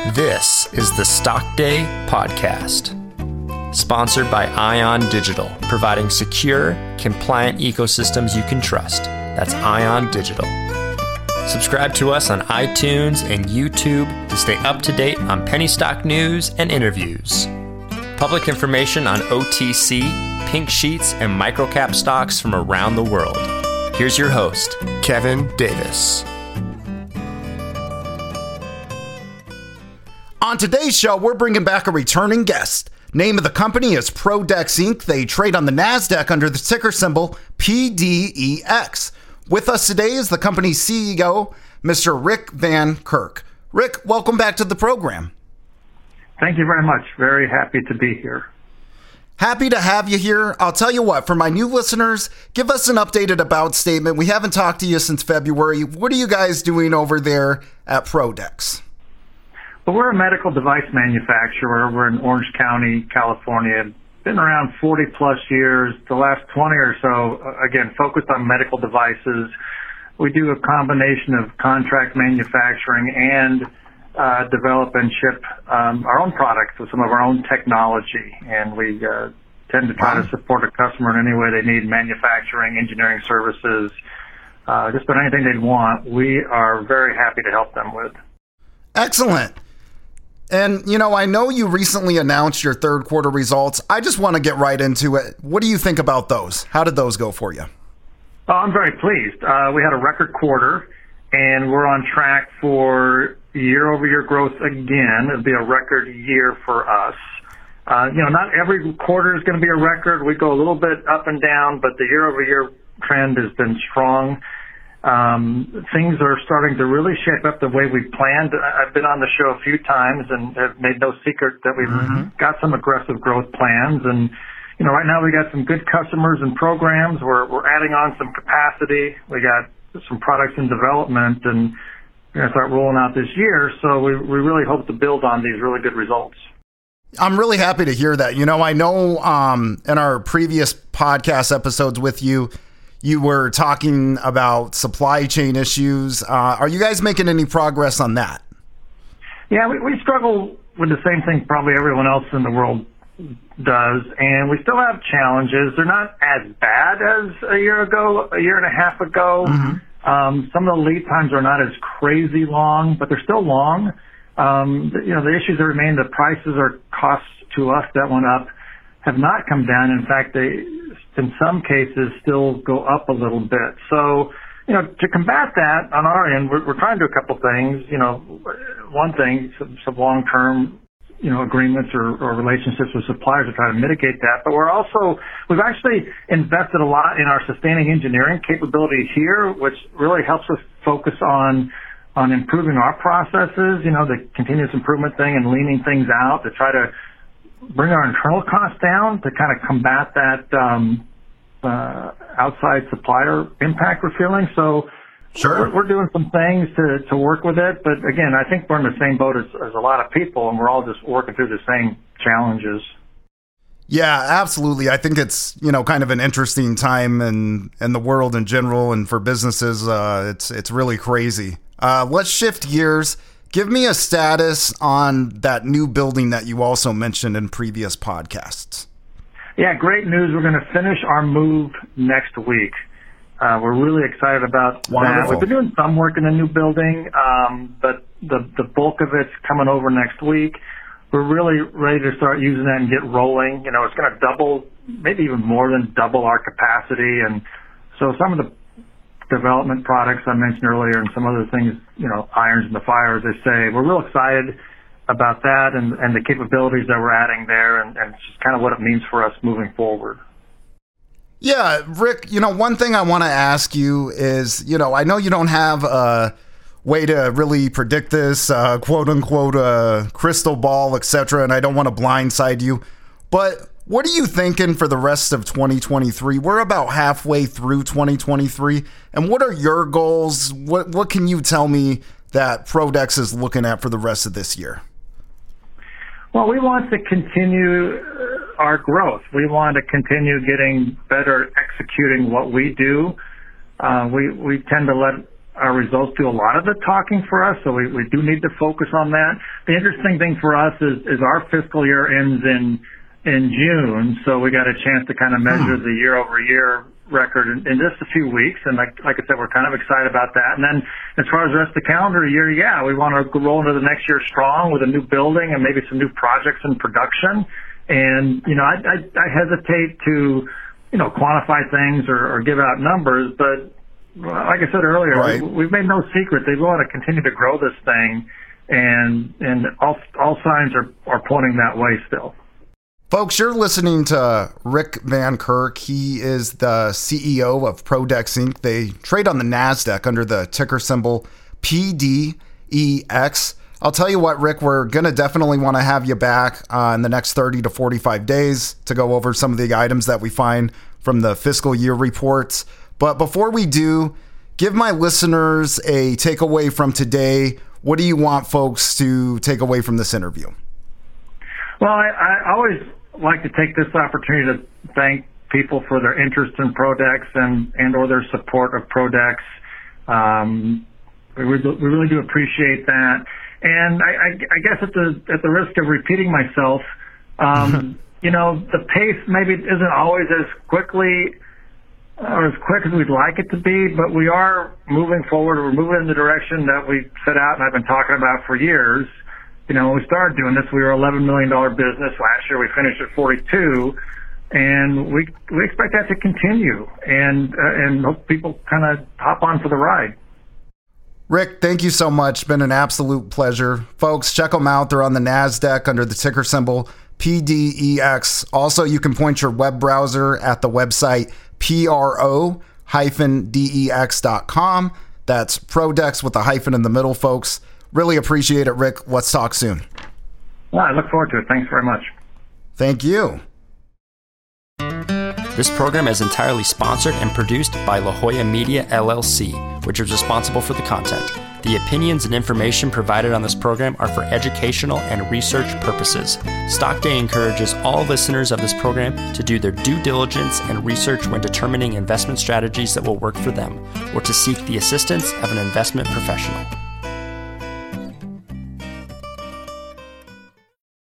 This is the Stock Day Podcast, sponsored by Ion Digital, providing secure, compliant ecosystems you can trust. That's Ion Digital. Subscribe to us on iTunes and YouTube to stay up to date on penny stock news and interviews. Public information on OTC, pink sheets, and microcap stocks from around the world. Here's your host, Kevin Davis. On today's show, we're bringing back a returning guest. Name of the company is Prodex Inc. They trade on the NASDAQ under the ticker symbol PDEX. With us today is the company's CEO, Mr. Rick Van Kirk. Rick, welcome back to the program. Thank you very much. Very happy to be here. Happy to have you here. I'll tell you what, for my new listeners, give us an updated about statement. We haven't talked to you since February. What are you guys doing over there at Prodex? Well, we're a medical device manufacturer. We're in Orange County, California. Been around 40 plus years. The last 20 or so, again, focused on medical devices. We do a combination of contract manufacturing and develop and ship our own products with some of our own technology. And we tend to try to support a customer in any way they need, manufacturing, engineering services, just about anything they'd want. We are very happy to help them with. Excellent. And, you know, I know you recently announced your third quarter results. I just want to get right into it. What do you think about those? How did those go for you? Oh, I'm very pleased. We had a record quarter, and we're on track for year-over-year growth again. It'll be a record year for us. Not every quarter is going to be a record. We go a little bit up and down, but the year-over-year trend has been strong. Things are starting to really shape up the way we planned. I've been on the show a few times and have made no secret that we've got some aggressive growth plans. And, right now we got some good customers and programs. We're adding on some capacity. We got some products in development and we're going to start rolling out this year. So we really hope to build on these really good results. I'm really happy to hear that. I know in our previous podcast episodes with you, you were talking about supply chain issues. Are you guys making any progress on that? Yeah, we struggle with the same thing probably everyone else in the world does, and we still have challenges. They're not as bad as a year and a half ago. Some of the lead times are not as crazy long, but they're still long. The issues that remain, the prices or costs to us that went up have not come down. In fact, they, in some cases, still go up a little bit. So, to combat that on our end, we're trying to do a couple things. One thing, some long-term, agreements or relationships with suppliers to try to mitigate that. But we've actually invested a lot in our sustaining engineering capability here, which really helps us focus on improving our processes, the continuous improvement thing and leaning things out to try to bring our internal costs down to kind of combat that outside supplier impact we're feeling. So sure, we're doing some things to work with it. But again, I think we're in the same boat as a lot of people, and we're all just working through the same challenges. Yeah, absolutely. I think it's, kind of an interesting time in the world in general, and for businesses, it's really crazy. Let's shift gears. Give me a status on that new building that you also mentioned in previous podcasts. Yeah, great news. We're going to finish our move next week. We're really excited about that. We've been doing some work in the new building, but the bulk of it's coming over next week. We're really ready to start using that and get rolling. It's going to double, maybe even more than double our capacity. And so some of the development products I mentioned earlier and some other things, irons in the fire, as they say. We're real excited about that and the capabilities that we're adding there and just kind of what it means for us moving forward. Yeah, Rick, one thing I want to ask you is, I know you don't have a way to really predict this, quote unquote, crystal ball, etc., and I don't want to blindside you, but what are you thinking for the rest of 2023? We're about halfway through 2023. And what are your goals? What can you tell me that Prodex is looking at for the rest of this year? Well, we want to continue our growth. We want to continue getting better at executing what we do. We tend to let our results do a lot of the talking for us, so we do need to focus on that. The interesting thing for us is our fiscal year ends in June, so we got a chance to kind of measure the year-over-year record in just a few weeks, and like I said, we're kind of excited about that. And then as far as the rest of the calendar year, we want to roll into the next year strong with a new building and maybe some new projects in production. And, I hesitate to, quantify things or give out numbers, but like I said earlier, right. We've made no secret that we want to continue to grow this thing, and all signs are pointing that way still. Folks, you're listening to Rick Van Kirk. He is the CEO of Prodex Inc. They trade on the NASDAQ under the ticker symbol PDEX. I'll tell you what, Rick, we're going to definitely want to have you back in the next 30 to 45 days to go over some of the items that we find from the fiscal year reports. But before we do, give my listeners a takeaway from today. What do you want folks to take away from this interview? Well, I always like to take this opportunity to thank people for their interest in Prodex and or their support of Prodex. We really do appreciate that. And I guess at the risk of repeating myself, the pace maybe isn't always as quickly or as quick as we'd like it to be, but we are moving forward. We're moving in the direction that we set out and I've been talking about for years. When we started doing this, we were an $11 million business. Last year, we finished at 42, and we expect that to continue, and hope people kind of hop on for the ride. Rick, thank you so much. Been an absolute pleasure. Folks, check them out. They're on the NASDAQ under the ticker symbol PDEX. Also, you can point your web browser at the website pro-dex.com. That's Prodex with a hyphen in the middle, folks. Really appreciate it, Rick. Let's talk soon. Well, I look forward to it. Thanks very much. Thank you. This program is entirely sponsored and produced by La Jolla Media, LLC, which is responsible for the content. The opinions and information provided on this program are for educational and research purposes. Stock Day encourages all listeners of this program to do their due diligence and research when determining investment strategies that will work for them, or to seek the assistance of an investment professional.